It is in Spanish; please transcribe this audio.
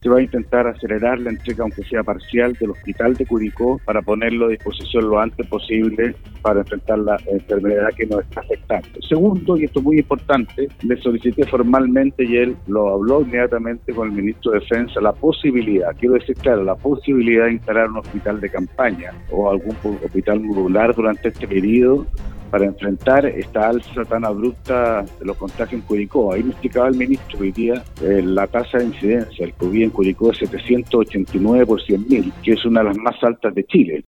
se va a intentar acelerar la entrega, aunque sea parcial, del hospital de Curicó para ponerlo a disposición lo antes posible para enfrentar la enfermedad que nos está afectando. Segundo, y esto es muy importante, le solicité formalmente y él lo habló inmediatamente con el ministro de Defensa, la posibilidad, quiero decir claro, la posibilidad de instalar un hospital de campaña o algún hospital modular durante este periodo para enfrentar esta alza tan abrupta de los contagios en Curicó. Ahí me explicaba el ministro que hoy día la tasa de incidencia del COVID en Curicó es 789 por 100.000, que es una de las más altas de Chile.